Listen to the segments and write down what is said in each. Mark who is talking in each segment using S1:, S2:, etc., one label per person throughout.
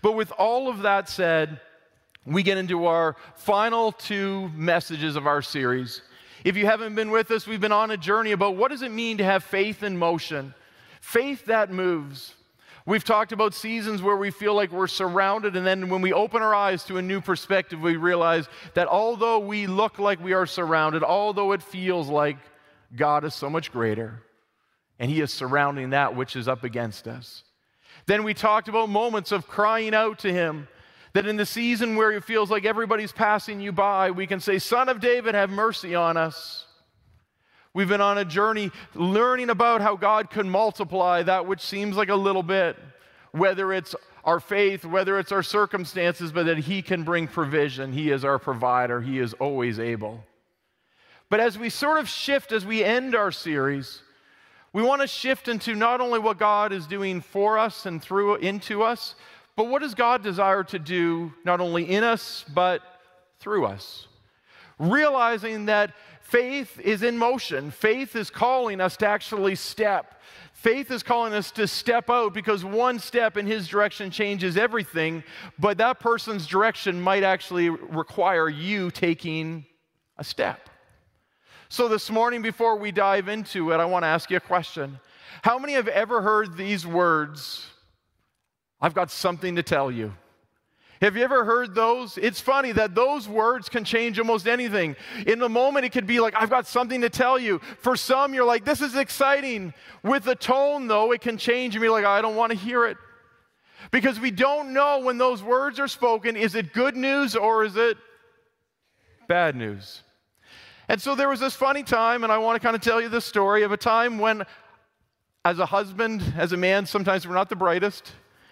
S1: But with all of that said, we get into our final two messages of our series. If you haven't been with us, we've been on a journey about what does it mean to have faith in motion, faith that moves. We've talked about seasons where we feel like we're surrounded, and then when we open our eyes to a new perspective, we realize that although we look like we are surrounded, although it feels like God is so much greater, and He is surrounding that which is up against us. Then we talked about moments of crying out to Him, that in the season where it feels like everybody's passing you by, we can say, Son of David, have mercy on us. We've been on a journey learning about how God can multiply that which seems like a little bit, whether it's our faith, whether it's our circumstances, but that He can bring provision. He is our provider. He is always able. But as we sort of shift, as we end our series, we want to shift into not only what God is doing for us and into us, but what does God desire to do not only in us, but through us? Realizing that faith is in motion. Faith is calling us to actually step. Faith is calling us to step out because one step in His direction changes everything, but that person's direction might actually require you taking a step. So this morning, before we dive into it, I want to ask you a question. How many have ever heard these words, I've got something to tell you? Have you ever heard those? It's funny that those words can change almost anything. In the moment, it could be like, I've got something to tell you. For some, you're like, this is exciting. With the tone, though, it can change and be like, I don't want to hear it. Because we don't know when those words are spoken, is it good news or is it bad news? And so there was this funny time, and I want to kind of tell you this story of a time when, as a husband, as a man, sometimes we're not the brightest.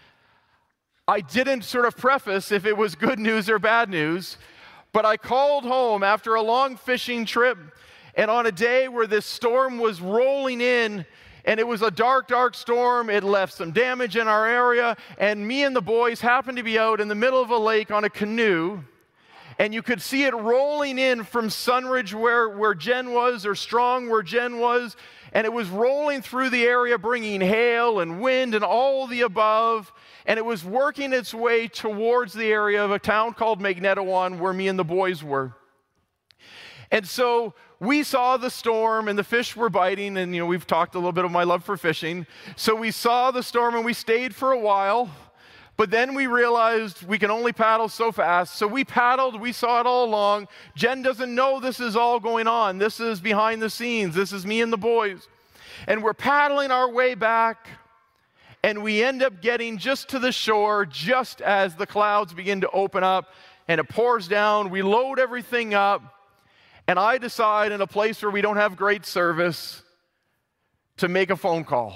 S1: I didn't sort of preface if it was good news or bad news, but I called home after a long fishing trip, and on a day where this storm was rolling in, and it was a dark, dark storm. It left some damage in our area, and me and the boys happened to be out in the middle of a lake on a canoe, and you could see it rolling in from Sunridge where Jen was, or Strong where Jen was, and it was rolling through the area, bringing hail and wind and all the above, and it was working its way towards the area of a town called Magnetawan where me and the boys were. And so we saw the storm, and the fish were biting, and we've talked a little bit of my love for fishing. So we saw the storm, and we stayed for a while. But then we realized we can only paddle so fast. So we paddled, we saw it all along. Jen doesn't know this is all going on. This is behind the scenes. This is me and the boys. And we're paddling our way back, and we end up getting just to the shore just as the clouds begin to open up, and it pours down. We load everything up, and I decide in a place where we don't have great service to make a phone call.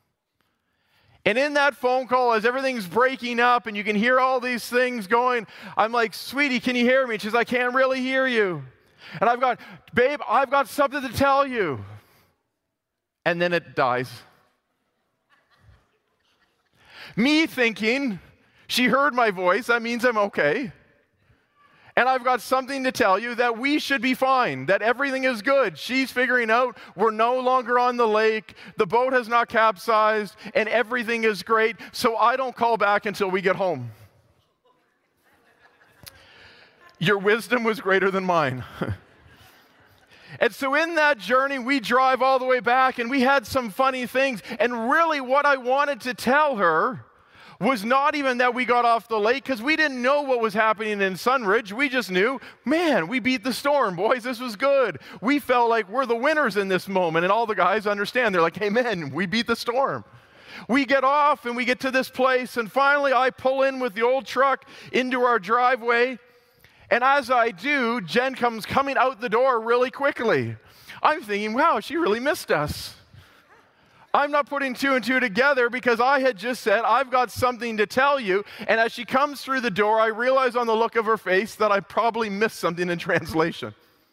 S1: And in that phone call, as everything's breaking up and you can hear all these things going, I'm like, sweetie, can you hear me? She's like, I can't really hear you. And babe, I've got something to tell you. And then it dies. Me thinking, she heard my voice, that means I'm okay. And I've got something to tell you that we should be fine, that everything is good. She's figuring out we're no longer on the lake, the boat has not capsized, and everything is great, so I don't call back until we get home. Your wisdom was greater than mine. And so in that journey, we drive all the way back, and we had some funny things, and really what I wanted to tell her was not even that we got off the lake, because we didn't know what was happening in Sunridge. We just knew, man, we beat the storm, boys. This was good. We felt like we're the winners in this moment, and all the guys understand. They're like, amen, we beat the storm. We get off, and we get to this place, and finally I pull in with the old truck into our driveway, and as I do, Jen comes coming out the door really quickly. I'm thinking, wow, she really missed us. I'm not putting two and two together because I had just said, I've got something to tell you. And as she comes through the door, I realize on the look of her face that I probably missed something in translation.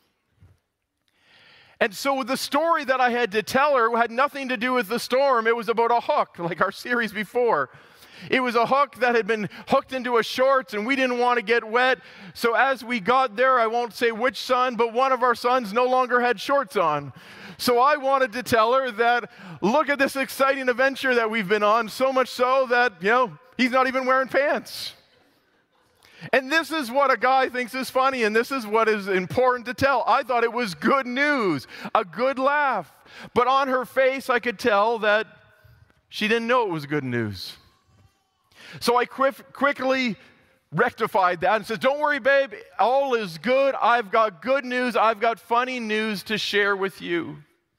S1: And so the story that I had to tell her had nothing to do with the storm. It was about a hook, like our series before. It was a hook that had been hooked into a shorts, and we didn't want to get wet. So as we got there, I won't say which son, but one of our sons no longer had shorts on. So I wanted to tell her that, look at this exciting adventure that we've been on, so much so that, he's not even wearing pants. And this is what a guy thinks is funny, and this is what is important to tell. I thought it was good news, a good laugh. But on her face, I could tell that she didn't know it was good news. So I quickly rectified that and said, don't worry, babe, all is good. I've got good news. I've got funny news to share with you.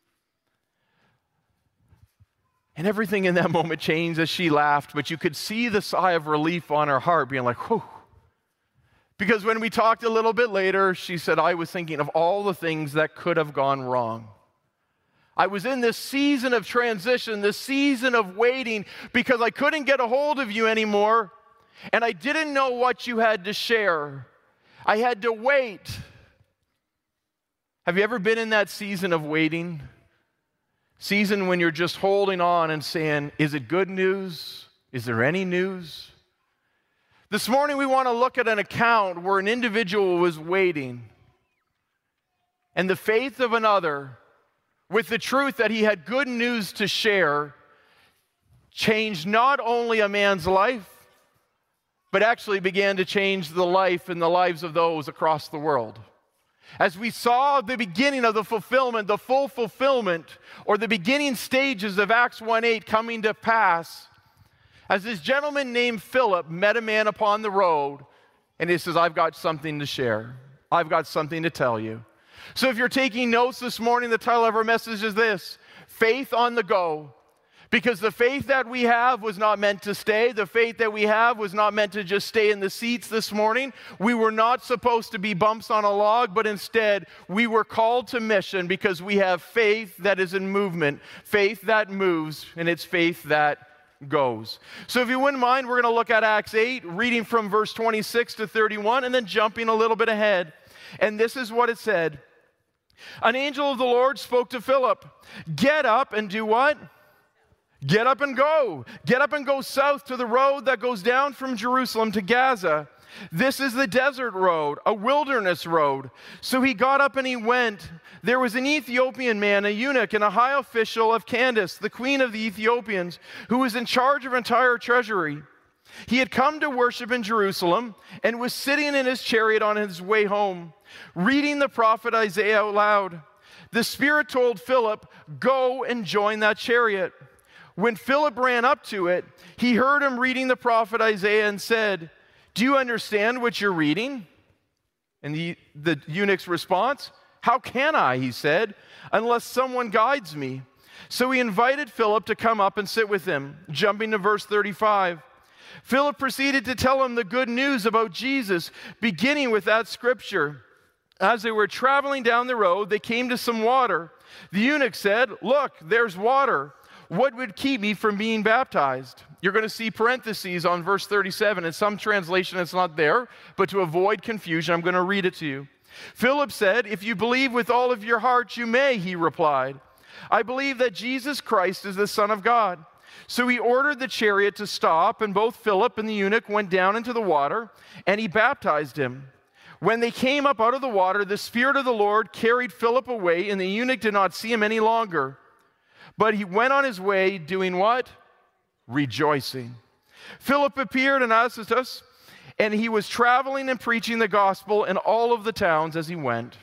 S1: And everything in that moment changed as she laughed, but you could see the sigh of relief on her heart, being like, whew. Because when we talked a little bit later, she said, I was thinking of all the things that could have gone wrong. I was in this season of transition, this season of waiting, because I couldn't get a hold of you anymore, and I didn't know what you had to share. I had to wait. Have you ever been in that season of waiting? Season when you're just holding on and saying, is it good news? Is there any news? This morning we want to look at an account where an individual was waiting, and the faith of another, with the truth that he had good news to share, changed not only a man's life, but actually began to change the life and the lives of those across the world. As we saw the beginning of the fulfillment, the full fulfillment, or the beginning stages of Acts 1:8 coming to pass, as this gentleman named Philip met a man upon the road, and he says, I've got something to share. I've got something to tell you. So if you're taking notes this morning, the title of our message is this: Faith on the Go. Because the faith that we have was not meant to stay. The faith that we have was not meant to just stay in the seats this morning. We were not supposed to be bumps on a log, but instead we were called to mission because we have faith that is in movement, faith that moves, and it's faith that goes. So if you wouldn't mind, we're going to look at Acts 8, reading from verse 26 to 31, and then jumping a little bit ahead. And this is what it said. An angel of the Lord spoke to Philip. Get up and do what? Get up and go. Get up and go south to the road that goes down from Jerusalem to Gaza. This is the desert road, a wilderness road. So he got up and he went. There was an Ethiopian man, a eunuch, and a high official of Candace, the queen of the Ethiopians, who was in charge of entire treasury. He had come to worship in Jerusalem and was sitting in his chariot on his way home, reading the prophet Isaiah out loud. The Spirit told Philip, go and join that chariot. When Philip ran up to it, he heard him reading the prophet Isaiah and said, do you understand what you're reading? And the eunuch's response, how can I, he said, unless someone guides me? So he invited Philip to come up and sit with him. Jumping to verse 35. Philip proceeded to tell him the good news about Jesus, beginning with that scripture. As they were traveling down the road, they came to some water. The eunuch said, look, there's water. What would keep me from being baptized? You're going to see parentheses on verse 37. In some translation, it's not there, but to avoid confusion, I'm going to read it to you. Philip said, if you believe with all of your heart, you may, he replied. I believe that Jesus Christ is the Son of God. So he ordered the chariot to stop, and both Philip and the eunuch went down into the water, and he baptized him. When they came up out of the water, the Spirit of the Lord carried Philip away, and the eunuch did not see him any longer. But he went on his way doing what? Rejoicing. Philip appeared in Azotus, and he was traveling and preaching the gospel in all of the towns as he went.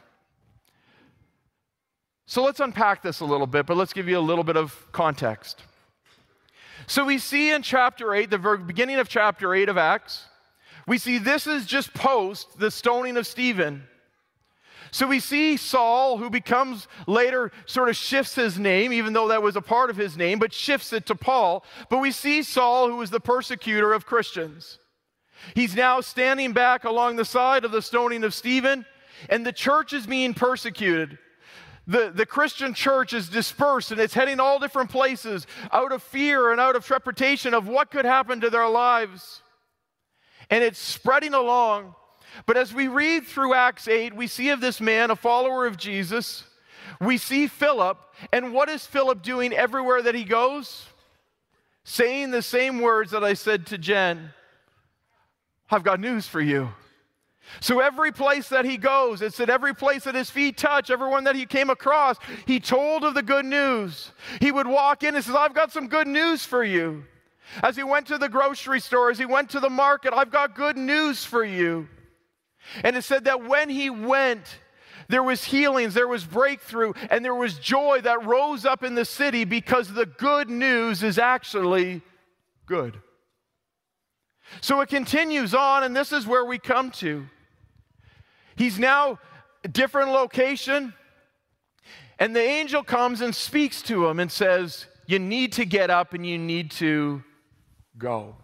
S1: So let's unpack this a little bit, but let's give you a little bit of context. So we see in chapter 8, the beginning of chapter 8 of Acts, we see this is just post the stoning of Stephen. So we see Saul, who becomes later, sort of shifts his name, even though that was a part of his name, but shifts it to Paul. But we see Saul, who was the persecutor of Christians. He's now standing back along the side of the stoning of Stephen, and the church is being persecuted. The Christian church is dispersed, and it's heading all different places out of fear and out of trepidation of what could happen to their lives. And it's spreading along. But as we read through Acts 8, we see of this man, a follower of Jesus. We see Philip, and what is Philip doing everywhere that he goes? Saying the same words that I said to Jen. I've got news for you. So every place that he goes, it's at every place that his feet touch, everyone that he came across, he told of the good news. He would walk in and says, I've got some good news for you. As he went to the grocery store, as he went to the market, I've got good news for you. And it said that when he went, there was healings, there was breakthrough, and there was joy that rose up in the city because the good news is actually good. So it continues on, and this is where we come to. He's now a different location, and the angel comes and speaks to him and says, you need to get up and you need to go.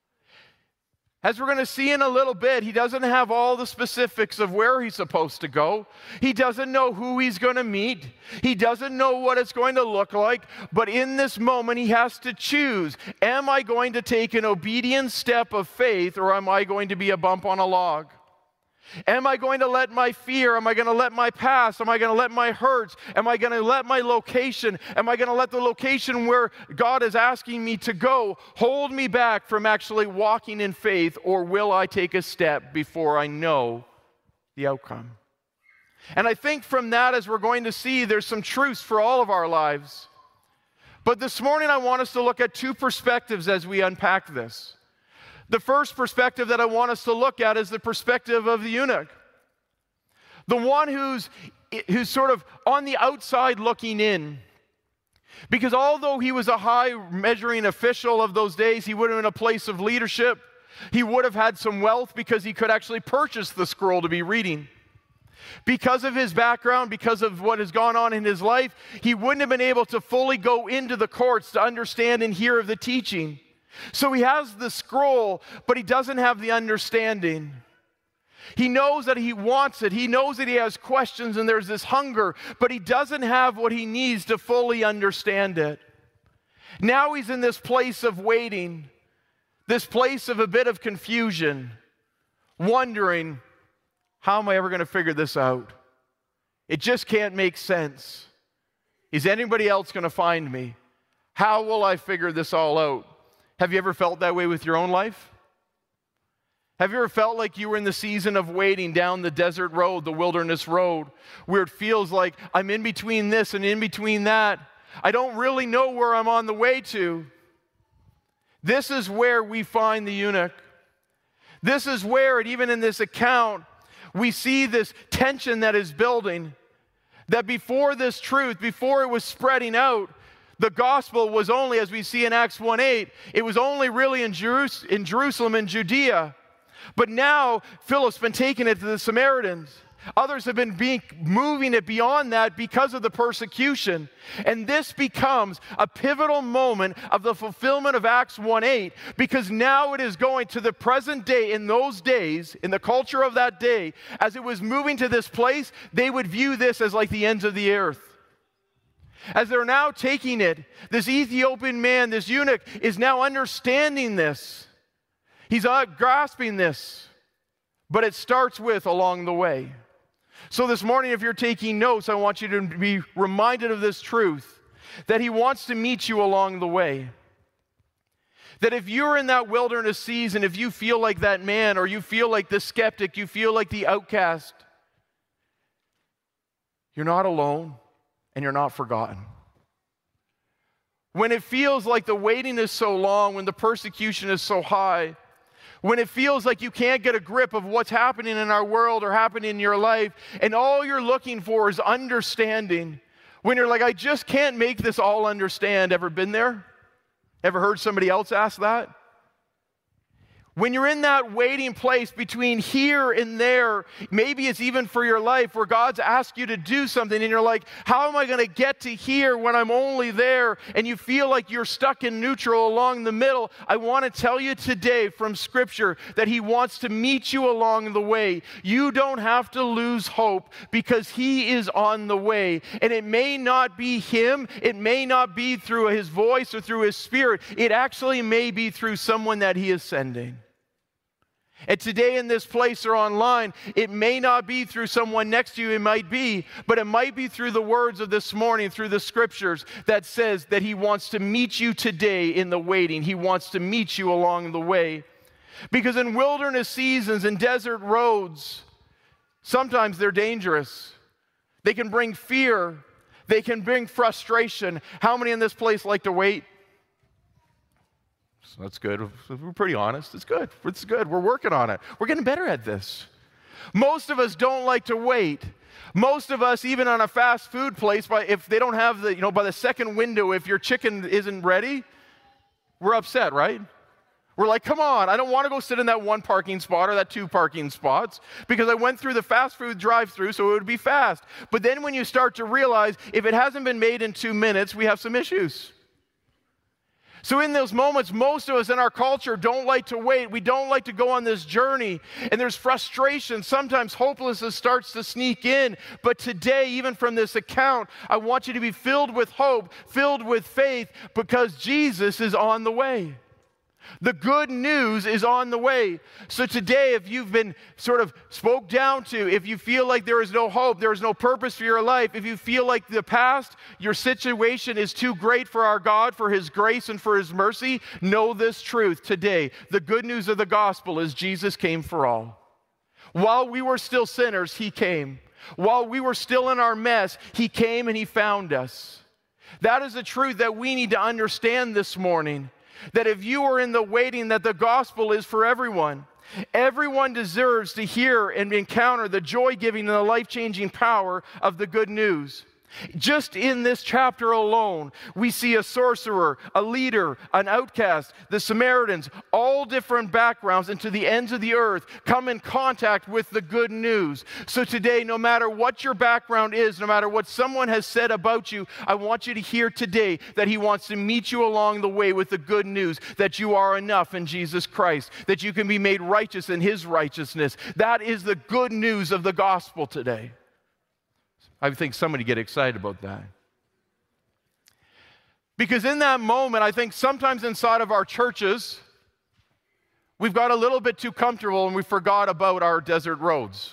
S1: As we're going to see in a little bit, he doesn't have all the specifics of where he's supposed to go. He doesn't know who he's going to meet. He doesn't know what it's going to look like. But in this moment, he has to choose. Am I going to take an obedient step of faith, or am I going to be a bump on a log? Am I going to let my fear, am I going to let my past, am I going to let my hurts, am I going to let my location, am I going to let the location where God is asking me to go hold me back from actually walking in faith, or will I take a step before I know the outcome? And I think from that, as we're going to see, there's some truths for all of our lives. But this morning I want us to look at two perspectives as we unpack this. The first perspective that I want us to look at is the perspective of the eunuch. The one who's sort of on the outside looking in. Because although he was a high measuring official of those days, he would have been in a place of leadership. He would have had some wealth because he could actually purchase the scroll to be reading. Because of his background, because of what has gone on in his life, he wouldn't have been able to fully go into the courts to understand and hear of the teaching. So he has the scroll, but he doesn't have the understanding. He knows that he wants it. He knows that he has questions and there's this hunger, but he doesn't have what he needs to fully understand it. Now he's in this place of waiting, this place of a bit of confusion, wondering, how am I ever going to figure this out? It just can't make sense. Is anybody else going to find me? How will I figure this all out? Have you ever felt that way with your own life? Have you ever felt like you were in the season of waiting down the desert road, the wilderness road, where it feels like I'm in between this and in between that? I don't really know where I'm on the way to. This is where we find the eunuch. This is where, and even in this account, we see this tension that is building. That before this truth, before it was spreading out, the gospel was only, as we see in Acts 1:8, it was only really in Jerusalem and Judea. But now, Philip's been taking it to the Samaritans. Others have been moving it beyond that because of the persecution. And this becomes a pivotal moment of the fulfillment of Acts 1:8, because now it is going to the present day. In those days, in the culture of that day, as it was moving to this place, they would view this as like the ends of the earth. As they're now taking it, this Ethiopian man, this eunuch, is now understanding this. He's grasping this. But it starts with along the way. So this morning, if you're taking notes, I want you to be reminded of this truth, that he wants to meet you along the way. That if you're in that wilderness season, if you feel like that man, or you feel like the skeptic, you feel like the outcast, you're not alone. And you're not forgotten. When it feels like the waiting is so long, when the persecution is so high, when it feels like you can't get a grip of what's happening in our world or happening in your life, and all you're looking for is understanding, when you're like, I just can't make this all understand. Ever been there? Ever heard somebody else ask that? When you're in that waiting place between here and there, maybe it's even for your life where God's asked you to do something and you're like, how am I going to get to here when I'm only there? And you feel like you're stuck in neutral along the middle. I want to tell you today from Scripture that He wants to meet you along the way. You don't have to lose hope because He is on the way. And it may not be Him. It may not be through His voice or through His Spirit. It actually may be through someone that He is sending. And today in this place or online, it may not be through someone next to you, it might be, but it might be through the words of this morning, through the Scriptures that says that He wants to meet you today in the waiting. He wants to meet you along the way. Because in wilderness seasons and desert roads, sometimes they're dangerous. They can bring fear. They can bring frustration. How many in this place like to wait? So that's good. If we're pretty honest, it's good. It's good. We're working on it. We're getting better at this. Most of us don't like to wait. Most of us, even on a fast food place, if they don't have by the second window, if your chicken isn't ready, we're upset, right? We're like, come on, I don't want to go sit in that one parking spot or that two parking spots because I went through the fast food drive-through, so it would be fast. But then when you start to realize if it hasn't been made in 2 minutes, we have some issues. So in those moments, most of us in our culture don't like to wait. We don't like to go on this journey. And there's frustration. Sometimes hopelessness starts to sneak in. But today, even from this account, I want you to be filled with hope, filled with faith, because Jesus is on the way. The good news is on the way. So today, if you've been sort of spoke down to, if you feel like there is no hope, there is no purpose for your life, if you feel like the past, your situation is too great for our God, for His grace and for His mercy, know this truth today. The good news of the gospel is Jesus came for all. While we were still sinners, He came. While we were still in our mess, He came and He found us. That is the truth that we need to understand this morning. That if you are in the waiting, that the gospel is for everyone. Everyone deserves to hear and encounter the joy-giving and the life-changing power of the good news. Just in this chapter alone, we see a sorcerer, a leader, an outcast, the Samaritans, all different backgrounds and to the ends of the earth come in contact with the good news. So today, no matter what your background is, no matter what someone has said about you, I want you to hear today that He wants to meet you along the way with the good news that you are enough in Jesus Christ, that you can be made righteous in His righteousness. That is the good news of the gospel today. I think somebody get excited about that. Because in that moment, I think sometimes inside of our churches, we've got a little bit too comfortable and we forgot about our desert roads.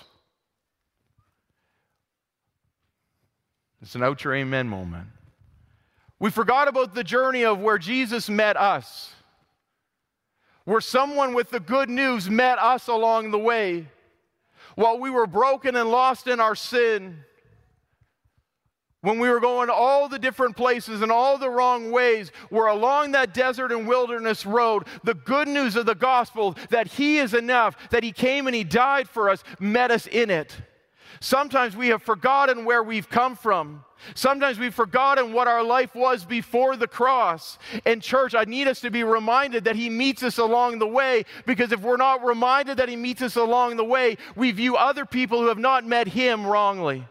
S1: It's an out your amen moment. We forgot about the journey of where Jesus met us, where someone with the good news met us along the way. While we were broken and lost in our sin, when we were going all the different places and all the wrong ways, we're along that desert and wilderness road. The good news of the gospel that He is enough, that He came and He died for us, met us in it. Sometimes we have forgotten where we've come from. Sometimes we've forgotten what our life was before the cross. And church, I need us to be reminded that He meets us along the way, because if we're not reminded that He meets us along the way, we view other people who have not met Him wrongly.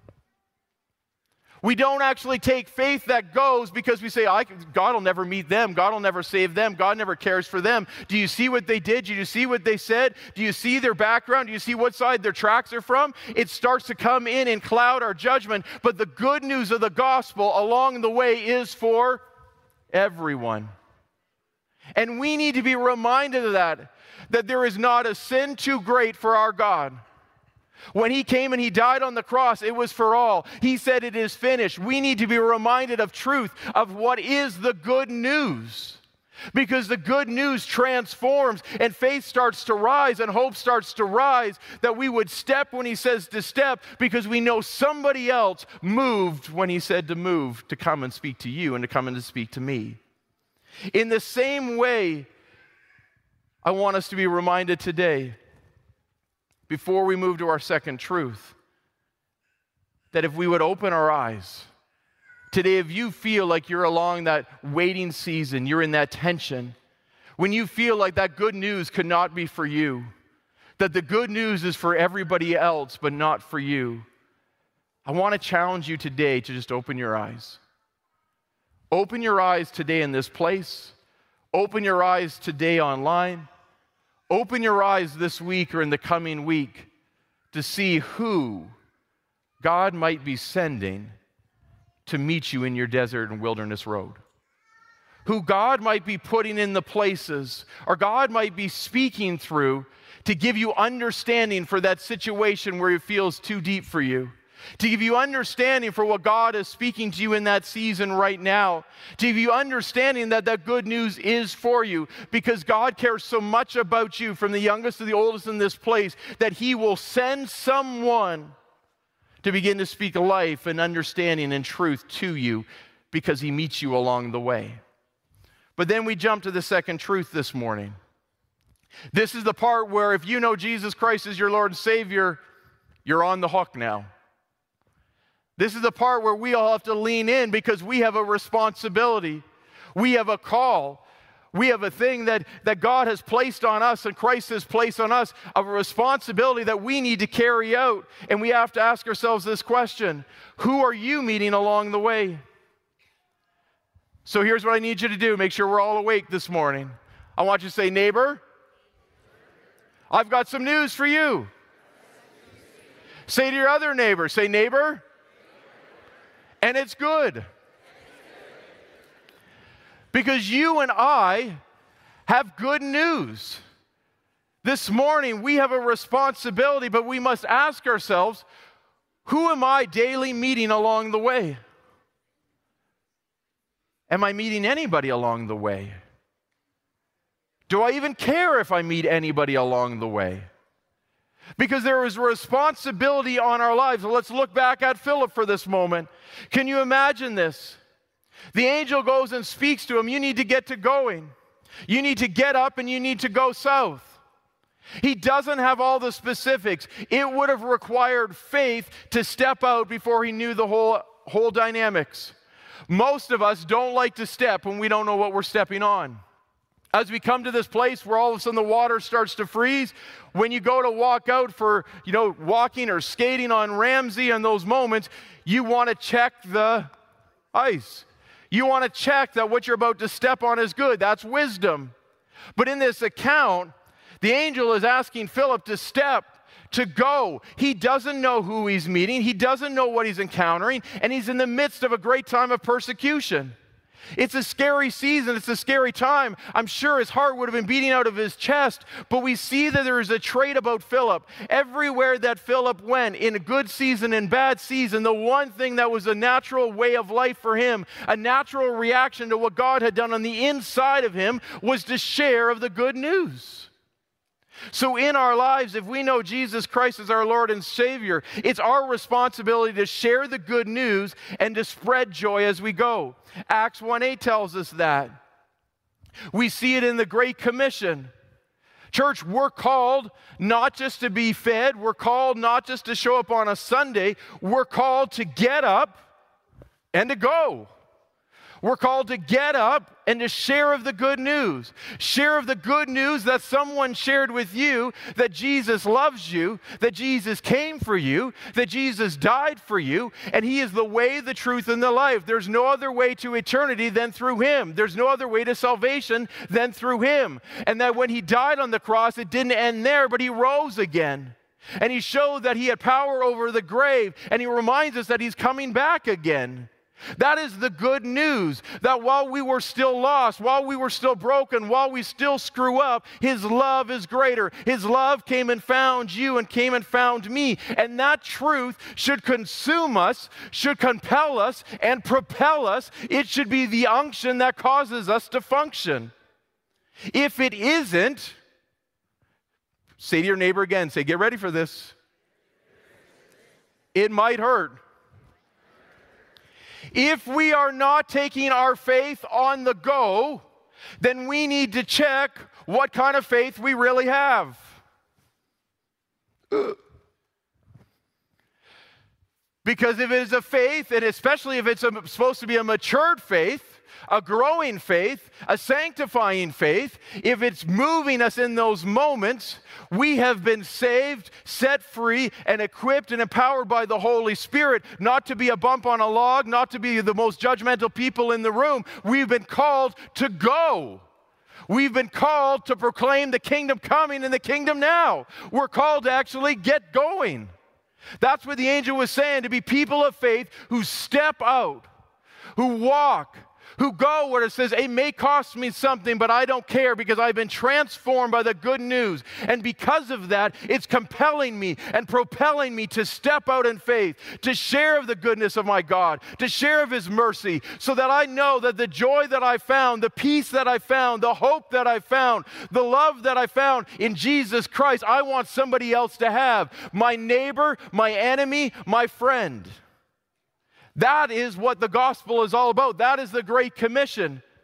S1: We don't actually take faith that goes because we say, God will never meet them. God will never save them. God never cares for them. Do you see what they did? Do you see what they said? Do you see their background? Do you see what side their tracks are from? It starts to come in and cloud our judgment. But the good news of the gospel along the way is for everyone. And we need to be reminded of that there is not a sin too great for our God. When He came and He died on the cross, it was for all. He said it is finished. We need to be reminded of truth, of what is the good news. Because the good news transforms and faith starts to rise and hope starts to rise, that we would step when He says to step, because we know somebody else moved when He said to move, to come and speak to you and to come and to speak to me. In the same way, I want us to be reminded today, before we move to our second truth, that if we would open our eyes today, if you feel like you're along that waiting season, you're in that tension, when you feel like that good news could not be for you, that the good news is for everybody else but not for you, I want to challenge you today to just open your eyes. Open your eyes today in this place. Open your eyes today online. Open your eyes this week or in the coming week to see who God might be sending to meet you in your desert and wilderness road. Who God might be putting in the places, or God might be speaking through to give you understanding for that situation where it feels too deep for you. To give you understanding for what God is speaking to you in that season right now. To give you understanding that that good news is for you, because God cares so much about you, from the youngest to the oldest in this place, that He will send someone to begin to speak life and understanding and truth to you, because He meets you along the way. But then we jump to the second truth this morning. This is the part where if you know Jesus Christ as your Lord and Savior, you're on the hook now. This is the part where we all have to lean in because we have a responsibility. We have a call. We have a thing that God has placed on us and Christ has placed on us, of a responsibility that we need to carry out. And we have to ask ourselves this question: who are you meeting along the way? So here's what I need you to do. Make sure we're all awake this morning. I want you to say, neighbor, I've got some news for you. Say to your other neighbor, say, neighbor, and it's good. Because you and I have good news. This morning we have a responsibility, but we must ask ourselves, who am I daily meeting along the way? Am I meeting anybody along the way? Do I even care if I meet anybody along the way? Because there is a responsibility on our lives. So let's look back at Philip for this moment. Can you imagine this? The angel goes and speaks to him. You need to get to going. You need to get up and you need to go south. He doesn't have all the specifics. It would have required faith to step out before he knew the whole dynamics. Most of us don't like to step when we don't know what we're stepping on. As we come to this place where all of a sudden the water starts to freeze, when you go to walk out for, walking or skating on Ramsey in those moments, you want to check the ice. You want to check that what you're about to step on is good. That's wisdom. But in this account, the angel is asking Philip to step, to go. He doesn't know who he's meeting. He doesn't know what he's encountering, and he's in the midst of a great time of persecution. It's a scary season. It's a scary time. I'm sure his heart would have been beating out of his chest, but we see that there is a trait about Philip. Everywhere that Philip went, in a good season and bad season, the one thing that was a natural way of life for him, a natural reaction to what God had done on the inside of him, was to share of the good news. So in our lives, if we know Jesus Christ as our Lord and Savior, it's our responsibility to share the good news and to spread joy as we go. Acts 1:8 tells us that. We see it in the Great Commission. Church, we're called not just to be fed. We're called not just to show up on a Sunday. We're called to get up and to go. We're called to get up and to share of the good news. Share of the good news that someone shared with you, that Jesus loves you, that Jesus came for you, that Jesus died for you, and He is the way, the truth, and the life. There's no other way to eternity than through Him. There's no other way to salvation than through Him. And that when He died on the cross, it didn't end there, but He rose again. And He showed that He had power over the grave, and He reminds us that He's coming back again. That is the good news, that while we were still lost, while we were still broken, while we still screw up, His love is greater. His love came and found you and came and found me. And that truth should consume us, should compel us, and propel us. It should be the unction that causes us to function. If it isn't, say to your neighbor again, say, get ready for this. It might hurt. If we are not taking our faith on the go, then we need to check what kind of faith we really have. Because if it is a faith, and especially if it's supposed to be a matured faith, a growing faith, a sanctifying faith, if it's moving us in those moments, we have been saved, set free, and equipped and empowered by the Holy Spirit, not to be a bump on a log, not to be the most judgmental people in the room. We've been called to go. We've been called to proclaim the kingdom coming and the kingdom now. We're called to actually get going. That's what the angel was saying, to be people of faith who step out, who walk, who go where it says, it may cost me something, but I don't care because I've been transformed by the good news. And because of that, it's compelling me and propelling me to step out in faith, to share of the goodness of my God, to share of His mercy, so that I know that the joy that I found, the peace that I found, the hope that I found, the love that I found in Jesus Christ, I want somebody else to have. My neighbor, my enemy, my friend. That is what the gospel is all about. That is the Great Commission.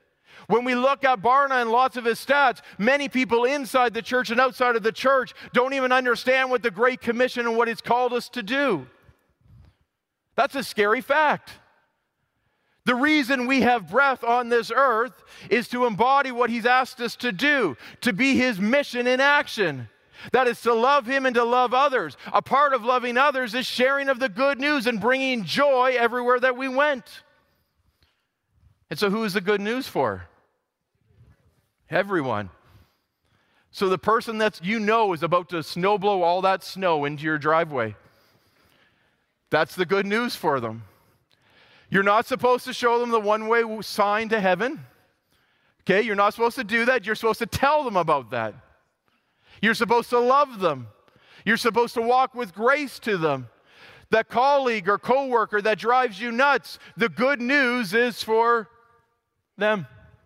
S1: When we look at Barna and lots of his stats, many people inside the church and outside of the church don't even understand what the Great Commission and what it's called us to do. That's a scary fact. The reason we have breath on this earth is to embody what he's asked us to do, to be his mission in action. That is to love him and to love others. A part of loving others is sharing of the good news and bringing joy everywhere that we went. And so who is the good news for? Everyone. So the person that is about to snowblow all that snow into your driveway, that's the good news for them. You're not supposed to show them the one-way sign to heaven. Okay, you're not supposed to do that. You're supposed to tell them about that. You're supposed to love them. You're supposed to walk with grace to them. That colleague or coworker that drives you nuts, the good news is for them.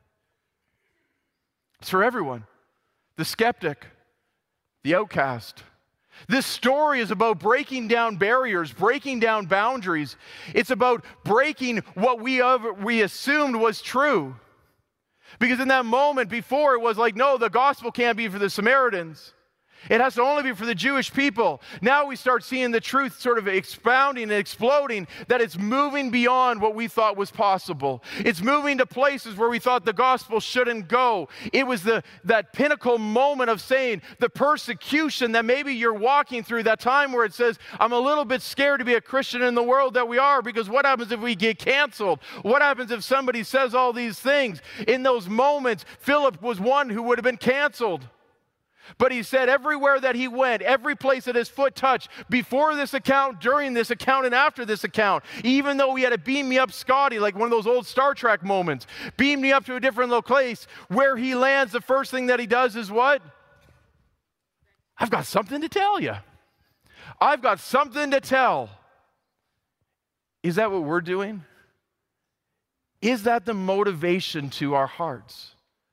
S1: It's for everyone. The skeptic, the outcast. This story is about breaking down barriers, breaking down boundaries. It's about breaking what we assumed was true. Because in that moment before, it was like, no, the gospel can't be for the Samaritans. It has to only be for the Jewish people. Now we start seeing the truth sort of expounding and exploding, that it's moving beyond what we thought was possible. It's moving to places where we thought the gospel shouldn't go. It was that pinnacle moment of saying the persecution that maybe you're walking through, that time where it says, I'm a little bit scared to be a Christian in the world that we are, because what happens if we get canceled? What happens if somebody says all these things? In those moments, Philip was one who would have been canceled. But he said everywhere that he went, every place that his foot touched, before this account, during this account, and after this account, even though he had to beam me up Scotty, like one of those old Star Trek moments, beam me up to a different little place, where he lands, the first thing that he does is what? I've got something to tell you. I've got something to tell. Is that what we're doing? Is that the motivation to our hearts?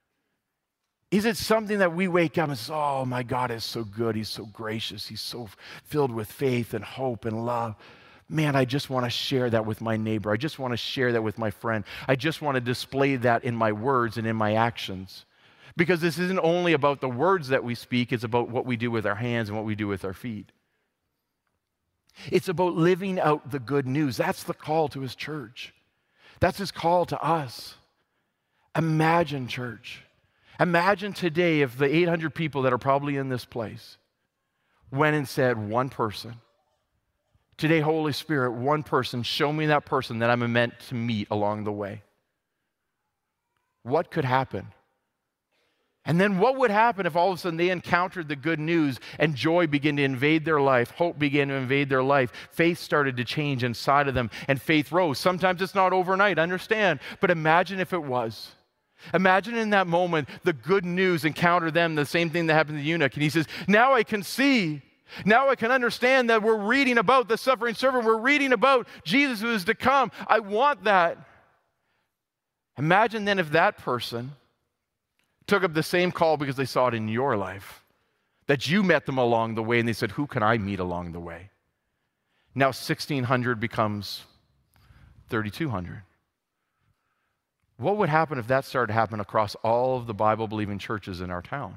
S1: Is it something that we wake up and say, oh, my God is so good, he's so gracious, he's so filled with faith and hope and love. Man, I just want to share that with my neighbor. I just want to share that with my friend. I just want to display that in my words and in my actions. Because this isn't only about the words that we speak, it's about what we do with our hands and what we do with our feet. It's about living out the good news. That's the call to his church. That's his call to us. Imagine, church. Imagine today if the 800 people that are probably in this place went and said, one person, today, Holy Spirit, one person, show me that person that I'm meant to meet along the way. What could happen? And then what would happen if all of a sudden they encountered the good news and joy began to invade their life, hope began to invade their life, faith started to change inside of them, and faith rose. Sometimes it's not overnight, understand, but imagine if it was. Imagine in that moment the good news encountered them, the same thing that happened to the eunuch. And he says, now I can see, now I can understand that we're reading about the suffering servant. We're reading about Jesus who is to come. I want that. Imagine then if that person took up the same call because they saw it in your life, that you met them along the way and they said, who can I meet along the way? Now 1,600 becomes 3,200. What would happen if that started to happen across all of the Bible-believing churches in our town?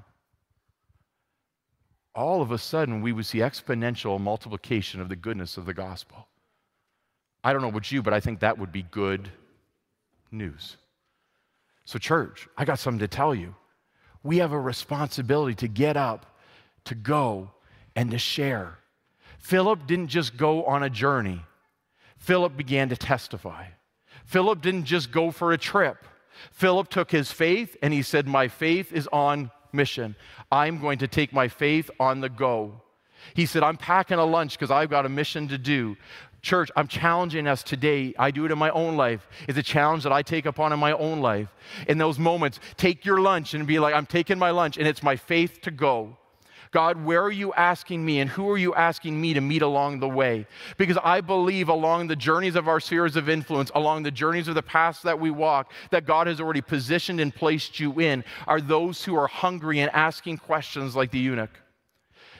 S1: All of a sudden, we would see exponential multiplication of the goodness of the gospel. I don't know about you, but I think that would be good news. So church, I got something to tell you. We have a responsibility to get up, to go, and to share. Philip didn't just go on a journey. Philip began to testify. Philip didn't just go for a trip. Philip took his faith and he said, my faith is on mission. I'm going to take my faith on the go. He said, I'm packing a lunch because I've got a mission to do. Church, I'm challenging us today. I do it in my own life. It's a challenge that I take upon in my own life. In those moments, take your lunch and be like, I'm taking my lunch and it's my faith to go. God, where are you asking me and who are you asking me to meet along the way? Because I believe along the journeys of our spheres of influence, along the journeys of the paths that we walk, that God has already positioned and placed you in, are those who are hungry and asking questions like the eunuch.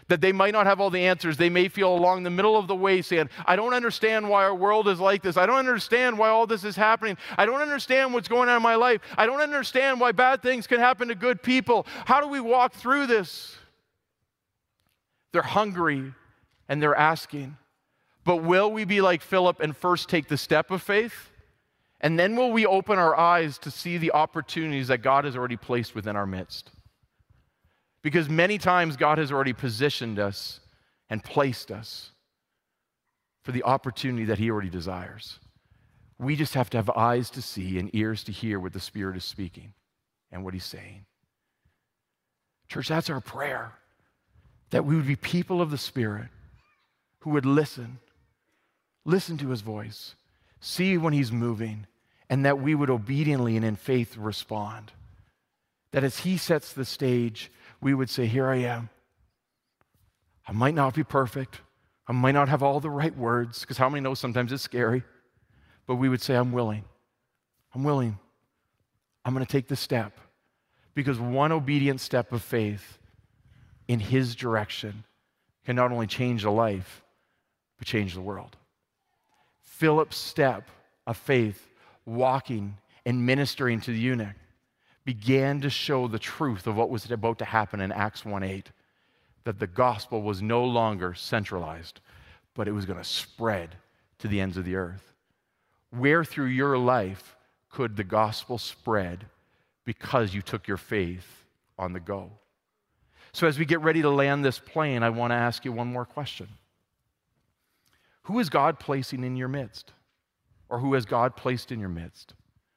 S1: That they might not have all the answers. They may feel along the middle of the way saying, I don't understand why our world is like this. I don't understand why all this is happening. I don't understand what's going on in my life. I don't understand why bad things can happen to good people. How do we walk through this? They're hungry and they're asking. But will we be like Philip and first take the step of faith? And then will we open our eyes to see the opportunities that God has already placed within our midst? Because many times God has already positioned us and placed us for the opportunity that He already desires. We just have to have eyes to see and ears to hear what the Spirit is speaking and what He's saying. Church, that's our prayer, that we would be people of the Spirit who would listen to His voice, see when He's moving, and that we would obediently and in faith respond. That as He sets the stage, we would say, here I am. I might not be perfect. I might not have all the right words, because how many know sometimes it's scary? But we would say, I'm willing. I'm willing. I'm going to take the step. Because one obedient step of faith in His direction can not only change a life, but change the world. Philip's step of faith, walking and ministering to the eunuch, began to show the truth of what was about to happen in Acts 1:8, that the gospel was no longer centralized, but it was going to spread to the ends of the earth. Where through your life could the gospel spread because you took your faith on the go? So as we get ready to land this plane, I want to ask you one more question. Who is God placing in your midst? Or who has God placed in your midst?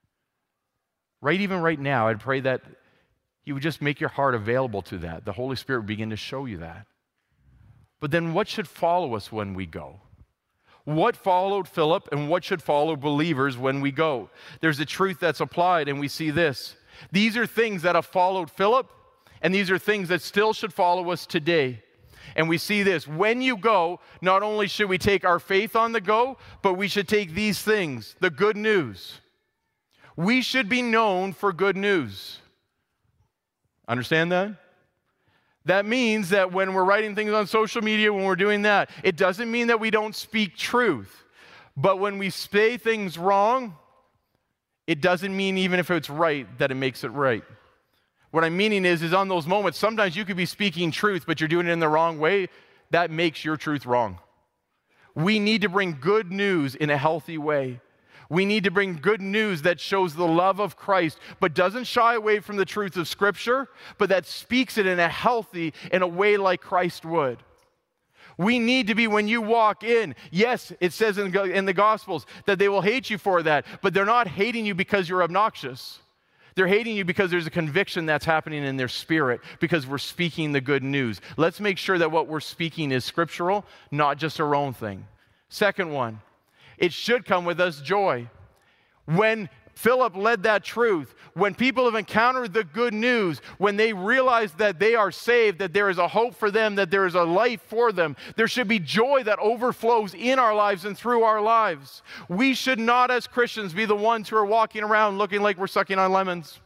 S1: Even right now, I'd pray that you would just make your heart available to that. The Holy Spirit would begin to show you that. But then what should follow us when we go? What followed Philip and what should follow believers when we go? There's a truth that's applied, and we see this. These are things that have followed Philip, and these are things that still should follow us today. And we see this. When you go, not only should we take our faith on the go, but we should take these things, the good news. We should be known for good news. Understand that? That means that when we're writing things on social media, when we're doing that, it doesn't mean that we don't speak truth. But when we say things wrong, it doesn't mean even if it's right that it makes it right. What I'm meaning is on those moments, sometimes you could be speaking truth, but you're doing it in the wrong way. That makes your truth wrong. We need to bring good news in a healthy way. We need to bring good news that shows the love of Christ, but doesn't shy away from the truth of Scripture, but that speaks it in a way like Christ would. We need to be, when you walk in, yes, it says in the Gospels that they will hate you for that, but they're not hating you because you're obnoxious. They're hating you because there's a conviction that's happening in their spirit because we're speaking the good news. Let's make sure that what we're speaking is scriptural, not just our own thing. Second one, it should come with us joy. When Philip led that truth, when people have encountered the good news, when they realize that they are saved, that there is a hope for them, that there is a life for them, there should be joy that overflows in our lives and through our lives. We should not, as Christians, be the ones who are walking around looking like we're sucking on lemons.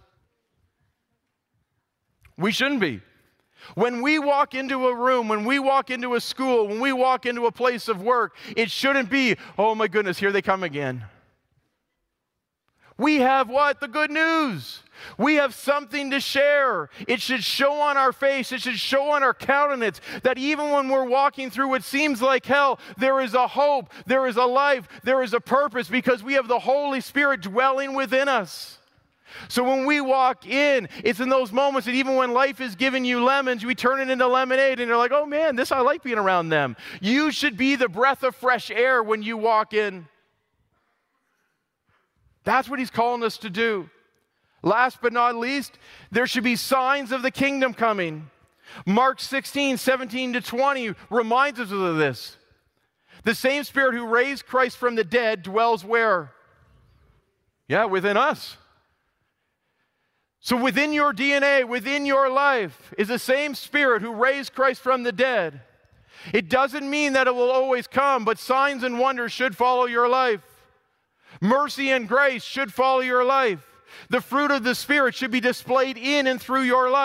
S1: We shouldn't be. When we walk into a room, when we walk into a school, when we walk into a place of work, it shouldn't be, oh my goodness, here they come again. We have what? The good news. We have something to share. It should show on our face. It should show on our countenance that even when we're walking through what seems like hell, there is a hope, there is a life, there is a purpose because we have the Holy Spirit dwelling within us. So when we walk in, it's in those moments that even when life is giving you lemons, we turn it into lemonade and you're like, oh man, I like being around them. You should be the breath of fresh air when you walk in. That's what He's calling us to do. Last but not least, there should be signs of the kingdom coming. Mark 16:17-20 reminds us of this. The same Spirit who raised Christ from the dead dwells where? Yeah, within us. So within your DNA, within your life, is the same Spirit who raised Christ from the dead. It doesn't mean that it will always come, but signs and wonders should follow your life. Mercy and grace should follow your life. The fruit of the Spirit should be displayed in and through your life.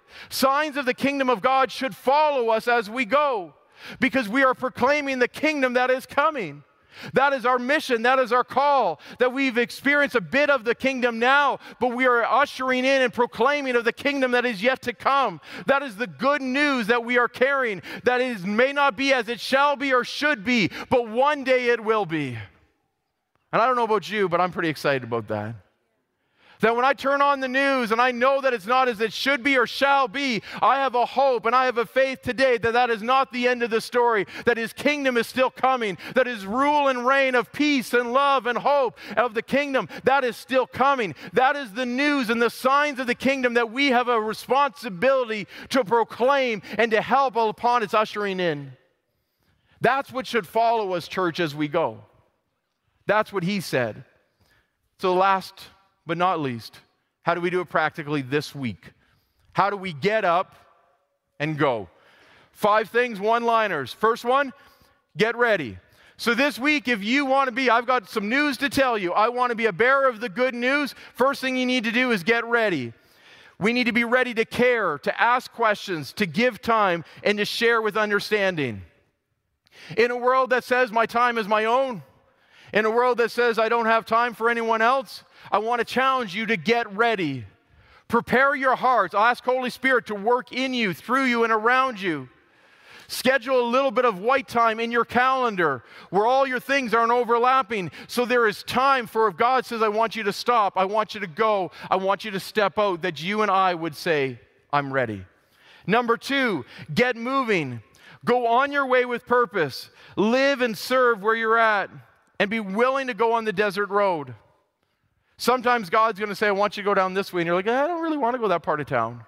S1: Signs of the kingdom of God should follow us as we go, because we are proclaiming the kingdom that is coming. That is our mission. That is our call, that we've experienced a bit of the kingdom now, but we are ushering in and proclaiming of the kingdom that is yet to come. That is the good news that we are carrying, that is may not be as it shall be or should be, but one day it will be. And I don't know about you, but I'm pretty excited about that. That when I turn on the news and I know that it's not as it should be or shall be, I have a hope and I have a faith today that that is not the end of the story, that His kingdom is still coming, that His rule and reign of peace and love and hope of the kingdom, that is still coming. That is the news and the signs of the kingdom that we have a responsibility to proclaim and to help upon its ushering in. That's what should follow us, church, as we go. That's what He said. So last but not least, how do we do it practically this week? How do we get up and go? 5 things, one-liners. First one, get ready. So this week, if you want to be, I've got some news to tell you. I want to be a bearer of the good news. First thing you need to do is get ready. We need to be ready to care, to ask questions, to give time, and to share with understanding. In a world that says my time is my own, in a world that says I don't have time for anyone else, I want to challenge you to get ready. Prepare your hearts. Ask Holy Spirit to work in you, through you, and around you. Schedule a little bit of white time in your calendar where all your things aren't overlapping, so there is time for if God says, I want you to stop, I want you to go, I want you to step out, that you and I would say, I'm ready. Number 2, get moving. Go on your way with purpose. Live and serve where you're at, and be willing to go on the desert road. Sometimes God's going to say, I want you to go down this way. And you're like, I don't really want to go that part of town.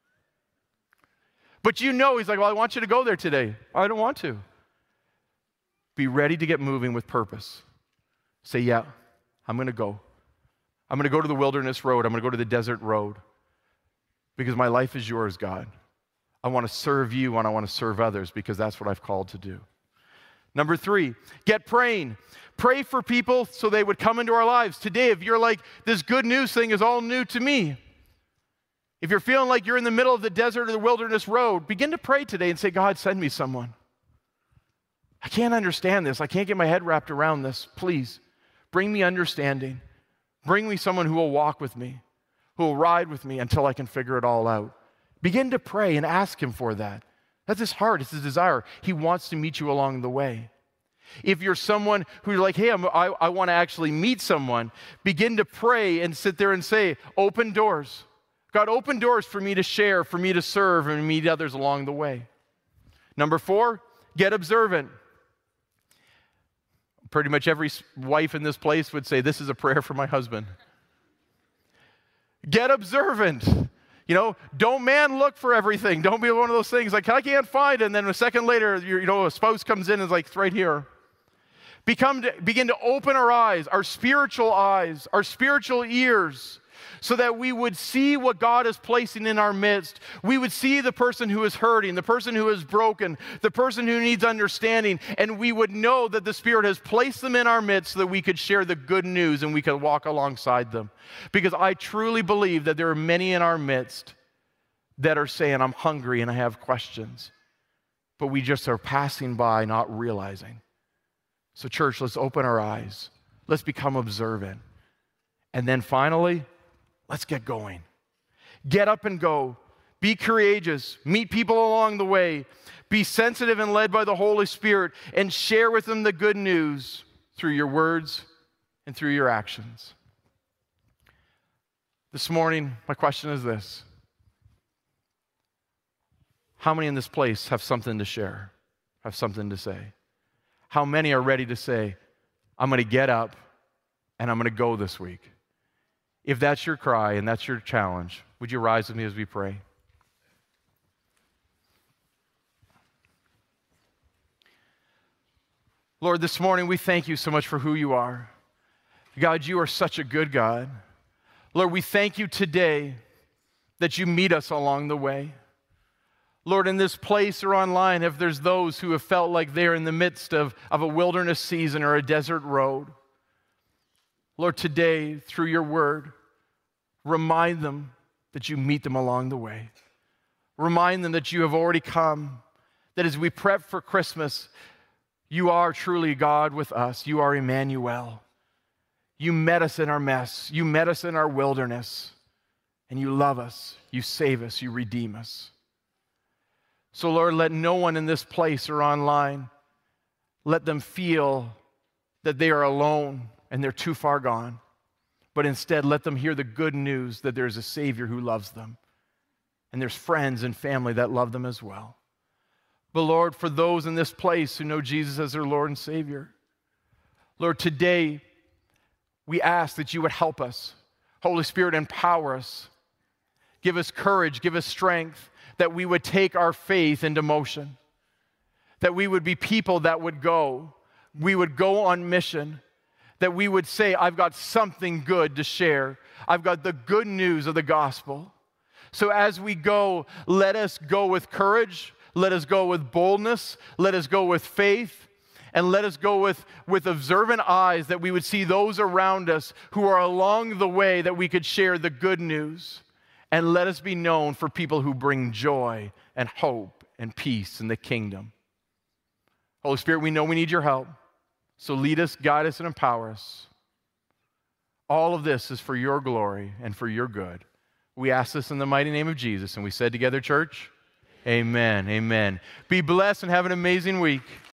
S1: But you know, He's like, well, I want you to go there today. I don't want to. Be ready to get moving with purpose. Say, yeah, I'm going to go. I'm going to go to the wilderness road. I'm going to go to the desert road. Because my life is yours, God. I want to serve you and I want to serve others because that's what I've called to do. Number 3, get praying. Pray for people so they would come into our lives. Today, if you're like, this good news thing is all new to me. If you're feeling like you're in the middle of the desert or the wilderness road, begin to pray today and say, God, send me someone. I can't understand this. I can't get my head wrapped around this. Please, bring me understanding. Bring me someone who will walk with me, who will ride with me until I can figure it all out. Begin to pray and ask Him for that. That's His heart. It's His desire. He wants to meet you along the way. If you're someone who you're like, hey, I want to actually meet someone, begin to pray and sit there and say, open doors. God, open doors for me to share, for me to serve, and meet others along the way. Number 4, get observant. Pretty much every wife in this place would say, this is a prayer for my husband. Get observant. You know, don't man look for everything. Don't be one of those things like, I can't find it. And then a second later, a spouse comes in and is like, it's right here. Begin to open our eyes, our spiritual ears, so that we would see what God is placing in our midst. We would see the person who is hurting, the person who is broken, the person who needs understanding, and we would know that the Spirit has placed them in our midst so that we could share the good news and we could walk alongside them. Because I truly believe that there are many in our midst that are saying, I'm hungry and I have questions, but we just are passing by, not realizing. So church, let's open our eyes. Let's become observant. And then finally, let's get going. Get up and go. Be courageous. Meet people along the way. Be sensitive and led by the Holy Spirit, and share with them the good news through your words and through your actions. This morning, my question is this. How many in this place have something to share, have something to say? How many are ready to say, I'm going to get up and I'm going to go this week? If that's your cry and that's your challenge, would you rise with me as we pray? Lord, this morning we thank you so much for who you are. God, you are such a good God. Lord, we thank you today that you meet us along the way. Lord, in this place or online, if there's those who have felt like they're in the midst of a wilderness season or a desert road, Lord, today, through your word, remind them that you meet them along the way. Remind them that you have already come, that as we prep for Christmas, you are truly God with us. You are Emmanuel. You met us in our mess. You met us in our wilderness. And you love us. You save us. You redeem us. So, Lord, let no one in this place or online, let them feel that they are alone and they're too far gone. But instead, let them hear the good news that there's a Savior who loves them. And there's friends and family that love them as well. But Lord, for those in this place who know Jesus as their Lord and Savior, Lord, today we ask that you would help us. Holy Spirit, empower us. Give us courage, give us strength, that we would take our faith into motion. That we would be people that would go. We would go on mission. That we would say, I've got something good to share. I've got the good news of the gospel. So as we go, let us go with courage. Let us go with boldness. Let us go with faith. And let us go with observant eyes, that we would see those around us who are along the way, that we could share the good news. And let us be known for people who bring joy and hope and peace in the kingdom. Holy Spirit, we know we need your help. So lead us, guide us, and empower us. All of this is for your glory and for your good. We ask this in the mighty name of Jesus. And we said together, church, amen, amen. Be blessed and have an amazing week.